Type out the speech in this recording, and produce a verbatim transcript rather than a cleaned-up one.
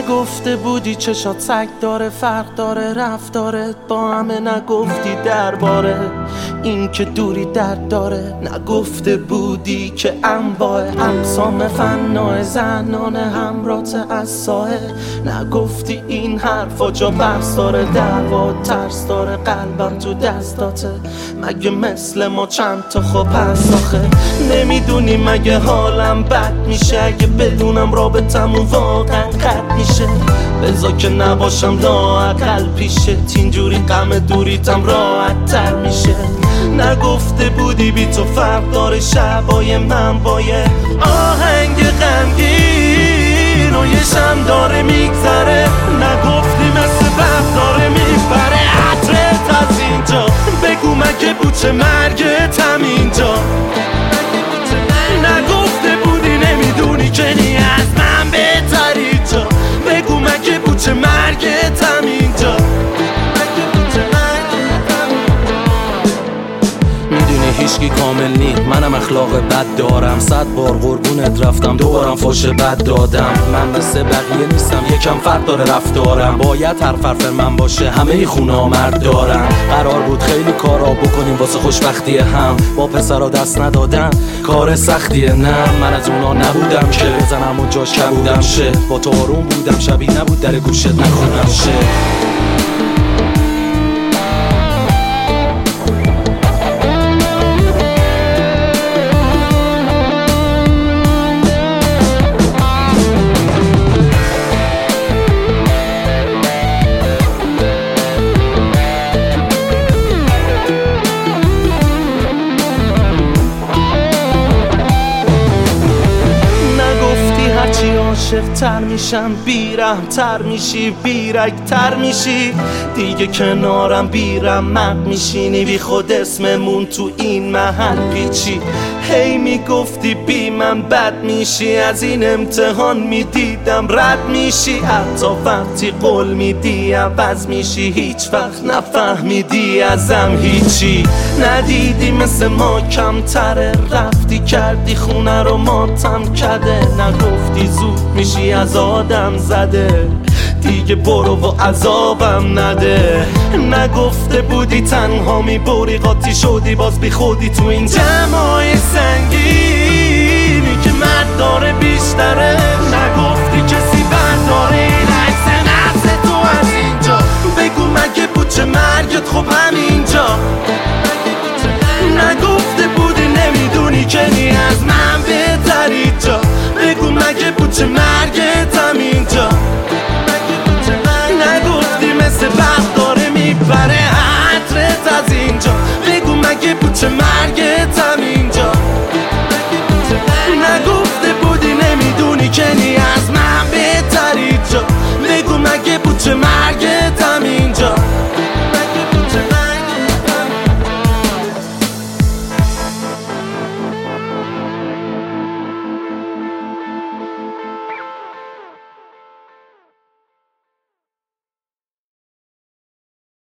نگفته بودی چشات سگ داره، فرق داره رفتارت با همه، نگفتی درباره این که دوری درد داره. نگفته بودی که انواع اقسام فنای زنان همرات از ساحل. نگفتی این حرفا جا بحث داره، دعوا ترس داره، قلبم تو دستاته. مگه مثل ما چند تا خوب هست آخه؟ نمیدونی مگه حالم بد میشه اگه بدونم رابطمون واقعا قد میشه؟ بذار که نباشم لااقل پیشت، اینجوری غم دوریتم راحت تر میشه. نگفته بودی بی تو فرق داره شبای من با یه آهنگ غمگین و یه شم داره میگذره. نگفتی مثل برق داره میبره عطرت از اینجا. بگو مگه بوچه مرگت همینجا؟ نگفته بودی نمیدونی که نی از من بهتری جا. بگو مگه بوچه مرگت همینجا؟ میدونی هیچکی کامل نی، منم اخلاق بد دارم. صد بار قربونت رفتم دوبارم فوش بد دادم. من مثل بقیه نیستم یکم فرق داره رفتارم. باید هر حرف من باشه همه ای خونا مرد دارم. قرار بود خیلی کارا بکنیم واسه خوشبختی هم، با پسرا دست ندادن کار سختیه. نه من از اونا نبودم که بزنم و جاش کبودم شه. با تو آروم بودم شبی نبود در گوشت نخونم شه. عاشق تر میشم بیرم تر میشی بیرک تر میشی دیگه کنارم بیرمق میشینی بی خود اسممون تو این محل پیچی. هی میگفتی بی من بد میشی، از این امتحان میدیدم رد میشی. حتی وقتی قول میدی عوض میشی، هیچ وقت نفهمیدی ازم هیچی. ندیدی مثل ما کمتره، رفتی کردی خونه رو ماتم کده. نگفتی زود میشی از آدم زده، دیگه برو و عذابم نده. نگفته بودی تنها میبری قاطی شدی باز بی خودی تو این جمعای سنگی.